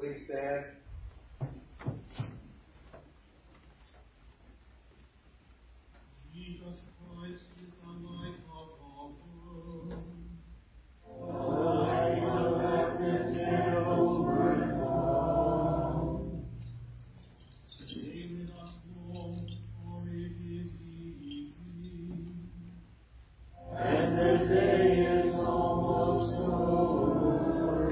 Please stand. Jesus Christ is the light of all world. Stay with us, Lord, for it is evening. And the day is almost over.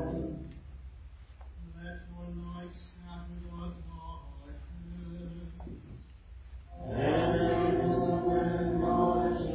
Let your light scatter us thy head. And illumine our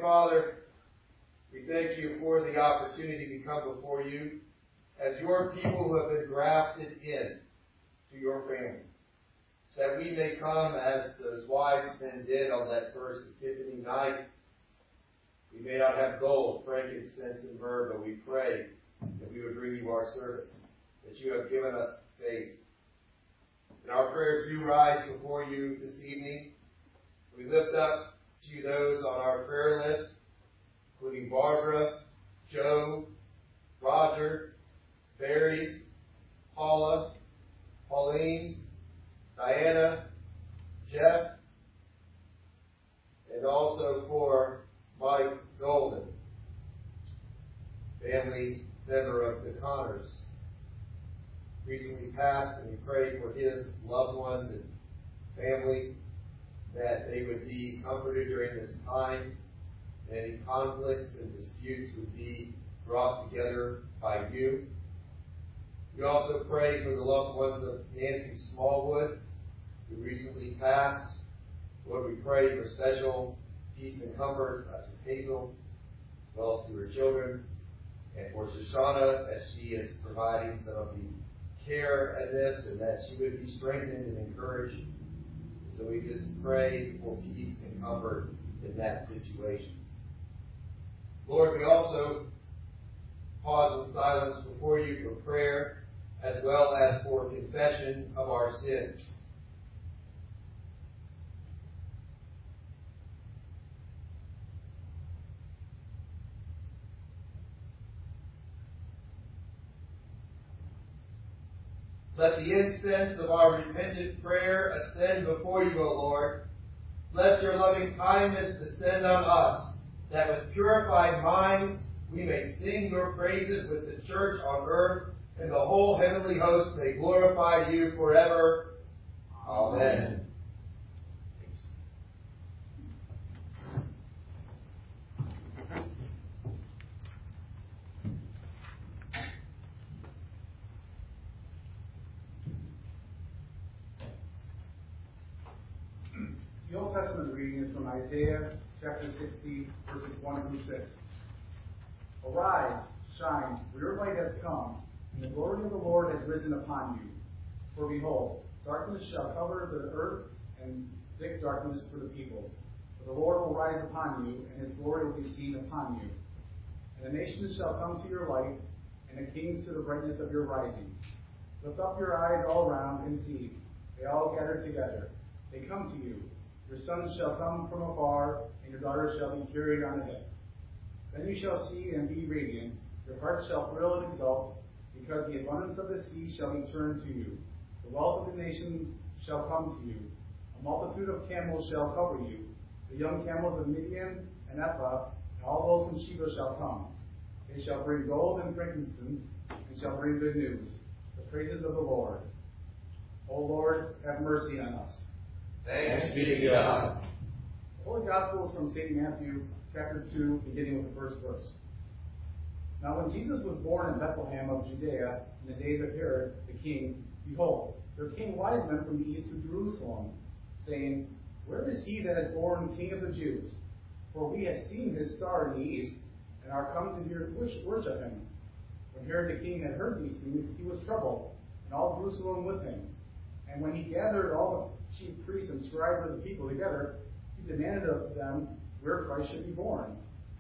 Father, we thank you for the opportunity to come before you as your people who have been grafted in to your family, so that we may come as those wise men did on that first Epiphany night. We may not have gold, frankincense, and myrrh, but we pray that we would bring you our service, that you have given us faith. And our prayers do rise before you this evening. We lift up to you those on our prayer list, including Barbara, Joe, Roger, Barry, Paula, Pauline, Diana, Jeff, and also for Mike Golden, family member of the Connors, recently passed, and we pray for his loved ones and family, that they would be comforted during this time, and any conflicts and disputes would be brought together by you. We also pray for the loved ones of Nancy Smallwood, who recently passed. Lord, we pray for special peace and comfort to Hazel, as well as to her children, and for Shoshana as she is providing some of the care in this, and that she would be strengthened and encouraged. So we just pray for peace and comfort in that situation. Lord, we also pause in silence before you for prayer, as well as for confession of our sins. Let the incense of our repentant prayer ascend before you, O Lord. Let your loving kindness descend on us, that with purified minds we may sing your praises with the church on earth, and the whole heavenly host may glorify you forever. Amen. The Old Testament reading is from Isaiah chapter 60, verses 1 through 6. Arise, shine, for your light has come, and the glory of the Lord has risen upon you. For behold, darkness shall cover the earth, and thick darkness for the peoples. For the Lord will rise upon you, and his glory will be seen upon you. And the nations shall come to your light, and the kings to the brightness of your rising. Lift up your eyes all around and see. They all gather together. They come to you. Your sons shall come from afar, and your daughters shall be carried on a hip. Then you shall see and be radiant. Your heart shall thrill and exult, because the abundance of the sea shall be turned to you. The wealth of the nations shall come to you. A multitude of camels shall cover you. The young camels of Midian and Ephah, and all those from Sheba shall come. They shall bring gold and frankincense, and shall bring good news, the praises of the Lord. O Lord, have mercy on us. Thanks be to God. The Holy Gospel is from St. Matthew, chapter 2, beginning with the first verse. Now when Jesus was born in Bethlehem of Judea, in the days of Herod the king, behold, there came wise men from the east to Jerusalem, saying, Where is he that is born King of the Jews? For we have seen his star in the east, and are come to worship him. When Herod the king had heard these things, he was troubled, and all Jerusalem with him. And when he gathered all the chief priests and scribes of the people together, he demanded of them where Christ should be born.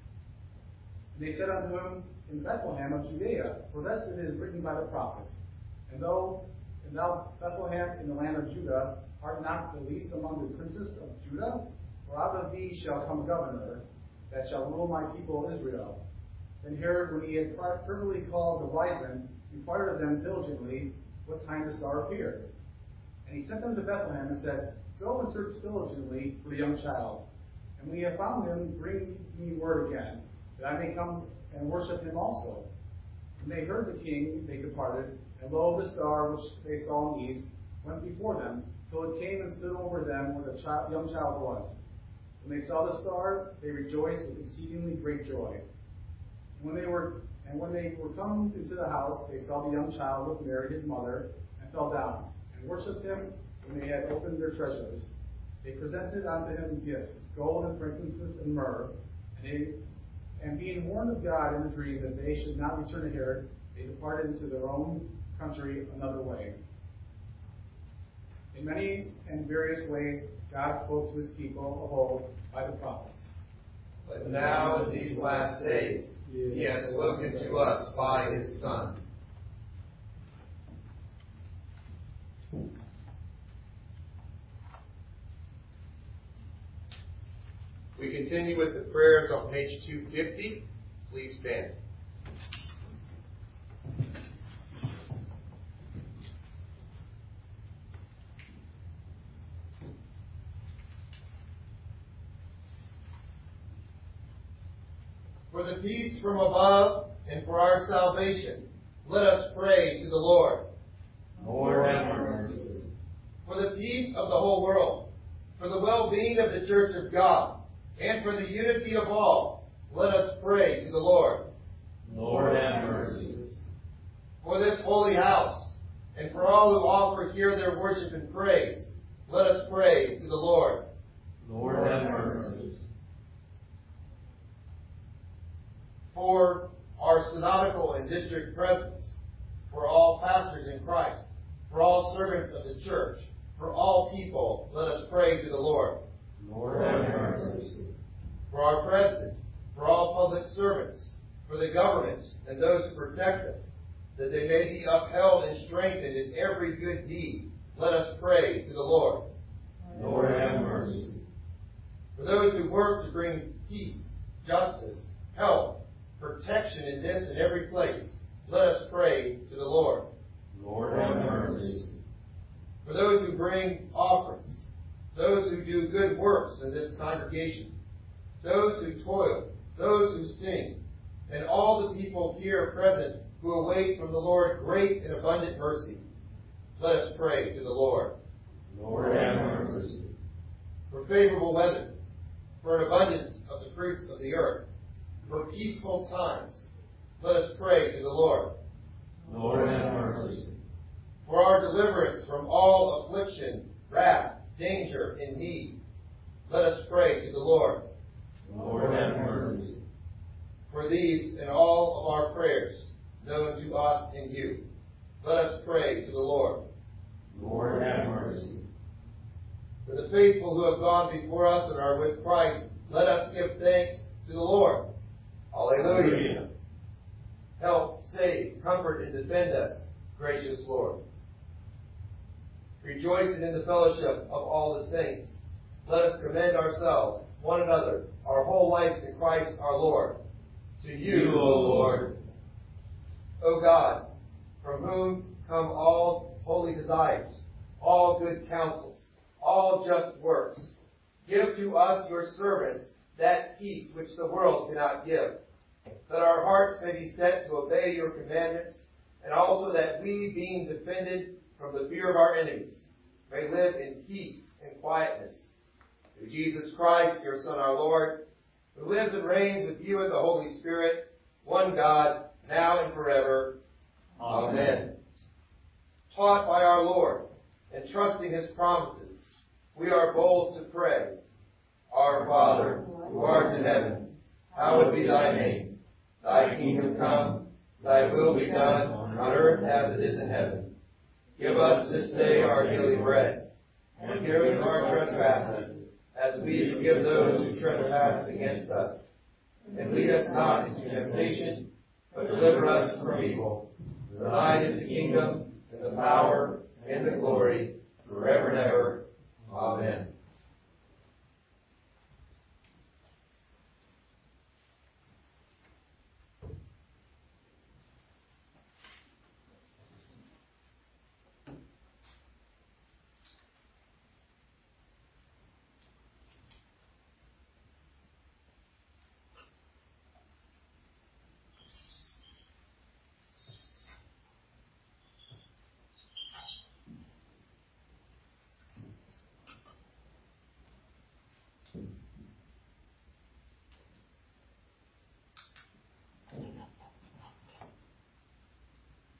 And they said unto him, In Bethlehem of Judea, for thus it is written by the prophets. And thou, Bethlehem, in the land of Judah, art not the least among the princes of Judah? For out of thee shall come a governor, that shall rule my people Israel. Then Herod, when he had privily called the wise men, inquired of them diligently what time the star appeared. And he sent them to Bethlehem and said, Go and search diligently for the young child. And when ye have found him, bring me word again, that I may come and worship him also. When they heard the king, they departed, and lo, the star which they saw in the east went before them, till it came and stood over them where the young child was. When they saw the star, they rejoiced with exceedingly great joy. And when they were come into the house, they saw the young child with Mary his mother, and fell down, and worshipped him. When they had opened their treasures, they presented unto him gifts, gold and frankincense and myrrh. And And being warned of God in a dream that they should not return to Herod, they departed into their own country another way. In many and various ways, God spoke to his people of old by the prophets. But now, in these last days, he has spoken to us by his Son. We continue with the prayers on page 250. Please stand. For the peace from above and for our salvation, let us pray to the Lord. Lord, have mercy. For the peace of the whole world, for the well-being of the Church of God, and for the unity of all, let us pray to the Lord. Lord, have mercy. For this holy house, and for all who offer here their worship and praise, let us pray to the Lord. Lord, have mercy. For our synodical and district presidents, for all pastors in Christ, for all servants of the church, for all people, let us pray to the Lord. Lord, have mercy. For our president, for all public servants, for the government and those who protect us, that they may be upheld and strengthened in every good deed, let us pray to the Lord. Lord, have mercy. For those who work to bring peace, justice, health, protection in this and every place, let us pray to the Lord. Lord, have mercy. For those who bring offerings, those who do good works in this congregation, those who toil, those who sing, and all the people here present who await from the Lord great and abundant mercy, let us pray to the Lord. Lord, have mercy. For favorable weather, for an abundance of the fruits of the earth, for peaceful times, let us pray to the Lord. Lord, have mercy. For our deliverance from all affliction, wrath, danger, and need, let us pray to the Lord. Lord, have mercy. For these and all of our prayers, known to us and you, let us pray to the Lord. Lord, have mercy. For the faithful who have gone before us and are with Christ, let us give thanks to the Lord. Alleluia. Help, save, comfort, and defend us, gracious Lord. Rejoicing in the fellowship of all the saints, let us commend ourselves, one another, our whole life to Christ our Lord. To you, O Lord. O God, from whom come all holy desires, all good counsels, all just works, give to us, your servants, that peace which the world cannot give, that our hearts may be set to obey your commandments, and also that we, being defended from the fear of our enemies, may live in peace and quietness. Through Jesus Christ, your Son, our Lord, who lives and reigns with you in the Holy Spirit, one God, now and forever. Amen. Taught by our Lord, and trusting his promises, we are bold to pray. Our Father, who art in heaven, hallowed be thy name. Thy kingdom come, thy will be done on earth as it is in heaven. Give us this day our daily bread, and forgive us our trespasses, as we forgive those who trespass against us. And lead us not into temptation, but deliver us from evil. For thine is the kingdom, and the power, and the glory, forever and ever. Amen.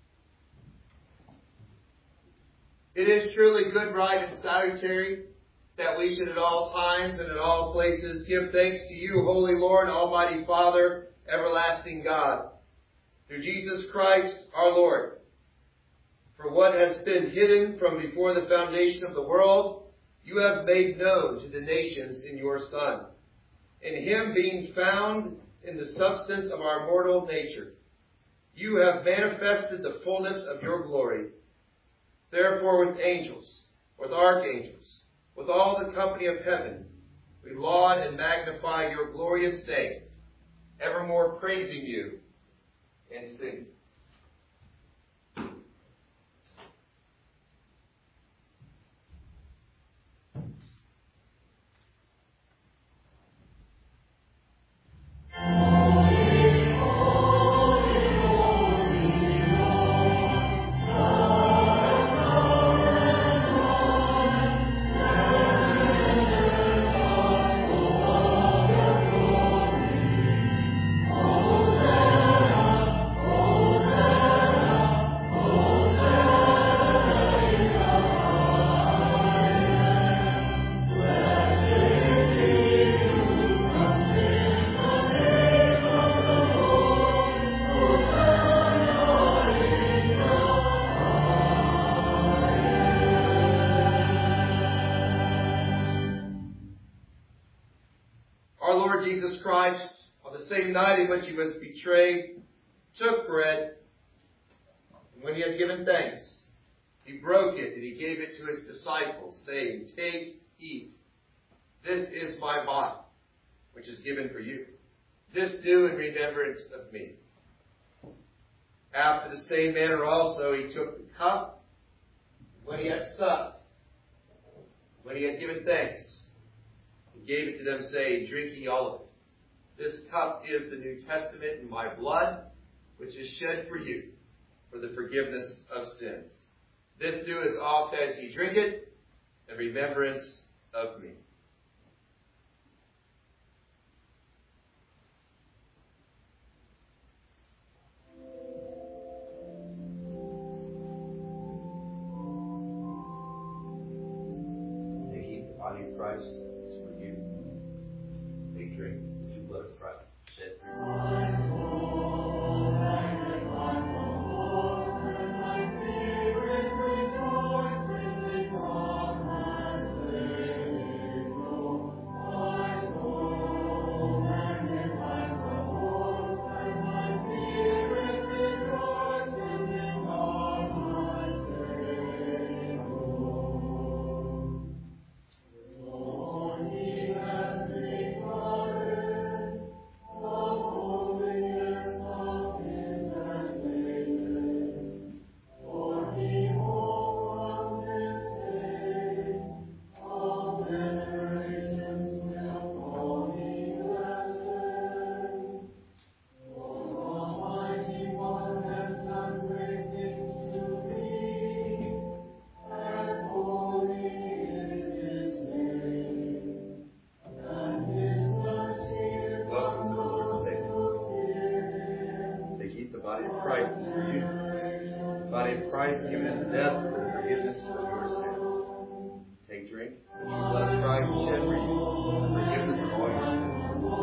It is truly good, right, and salutary that we should at all times and at all places give thanks to you, Holy Lord, Almighty Father, everlasting God, through Jesus Christ our Lord. For what has been hidden from before the foundation of the world, you have made known to the nations in your Son. In him being found in the substance of our mortal nature, you have manifested the fullness of your glory. Therefore, with angels, with archangels, with all the company of heaven, we laud and magnify your glorious name, evermore praising you and singing. Jesus Christ, on the same night in which he was betrayed, took bread, and when he had given thanks, he broke it and he gave it to his disciples, saying, "Take, eat. This is my body, which is given for you. This do in remembrance of me." After the same manner also he took the cup, when he had supped, when he had given thanks, he gave it to them, saying, "Drink ye all of it. This cup is the New Testament in my blood, which is shed for you, for the forgiveness of sins. This do as oft as ye drink it, in remembrance of me." Take, eat, the body of Christ is for you. Take, drink, the true blood of Christ shed for you. Christ given into death for the forgiveness of your sins. Take, drink, the true blood of Christ shed for you, for the forgiveness of all your sins.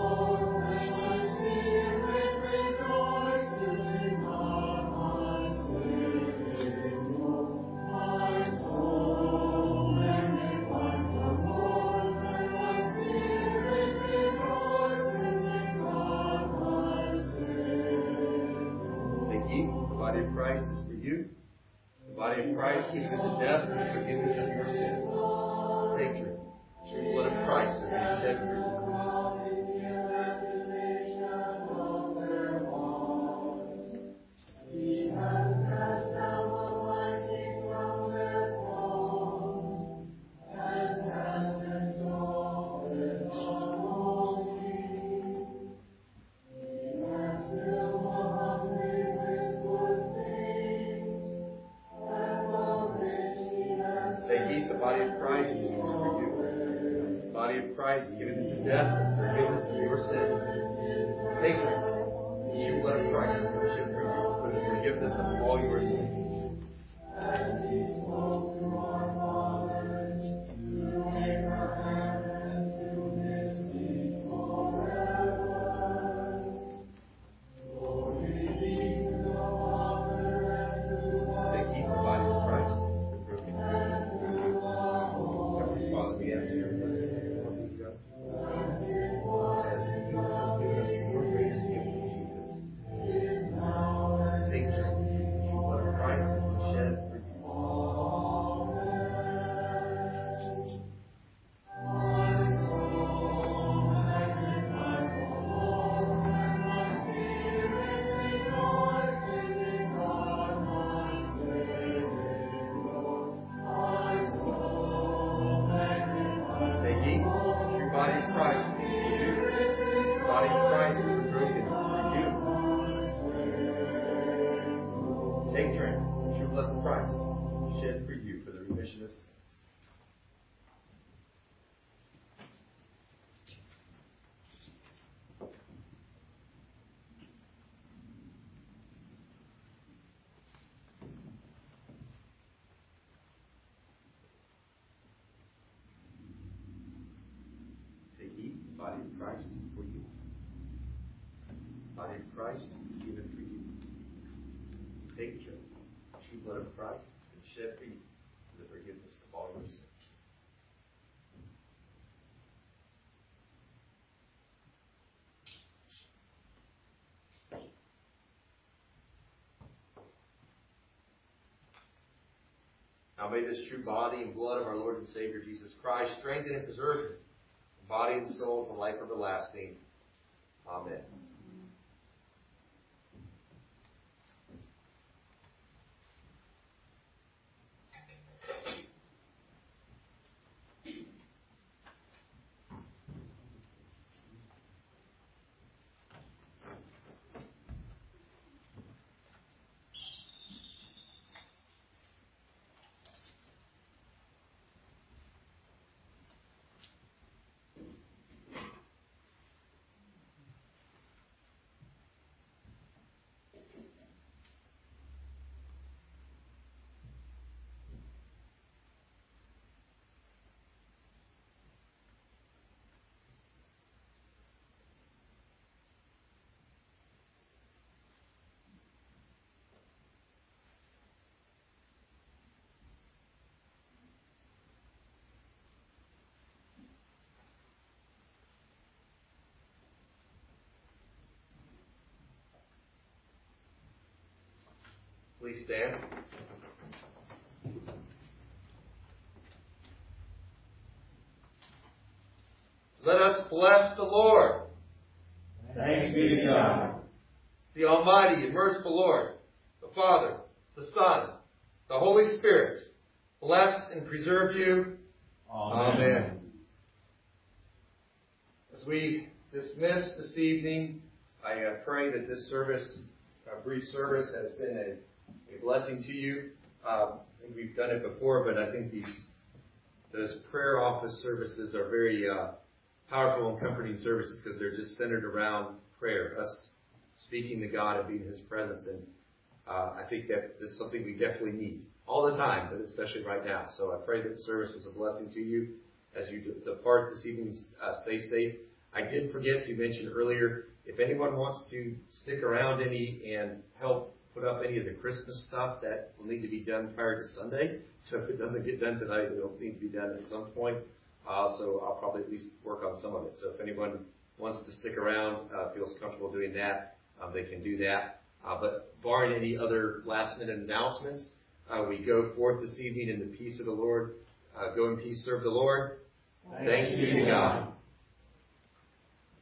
Take, eat, the body of Christ is for you. The body of Christ given into death for the forgiveness of your sins. Take, drink, the true blood of Christ is being shed for you. The body of Christ is for you. The body of Christ given into death for the forgiveness of your sins. Take, drink, the true blood of Christ is shed for you, for the forgiveness of all your sins. As he spoke to our fathers, to Abraham body of Christ for you. The body of Christ is given for you. Take the true blood of Christ and shed for you for the forgiveness of all your sins. Now may this true body and blood of our Lord and Savior Jesus Christ strengthen and preserve you, the body and soul to life everlasting. Amen. Please stand. Let us bless the Lord. Thanks be to God. The Almighty and merciful Lord, the Father, the Son, the Holy Spirit, bless and preserve you. Amen. As we dismiss this evening, I pray that this service, a brief service, has been a blessing to you. I think we've done it before, but I think those prayer office services are very powerful and comforting services because they're just centered around prayer, us speaking to God and being in His presence. And I think that is something we definitely need all the time, but especially right now. So I pray that the service was a blessing to you. As you depart this evening, stay safe. I did forget to mention earlier, if anyone wants to stick around any and help put up any of the Christmas stuff, that will need to be done prior to Sunday. So if it doesn't get done tonight, it'll need to be done at some point. So I'll probably at least work on some of it. So if anyone wants to stick around, feels comfortable doing that, they can do that. But barring any other last-minute announcements, we go forth this evening in the peace of the Lord. Go in peace, serve the Lord. Thanks be to God.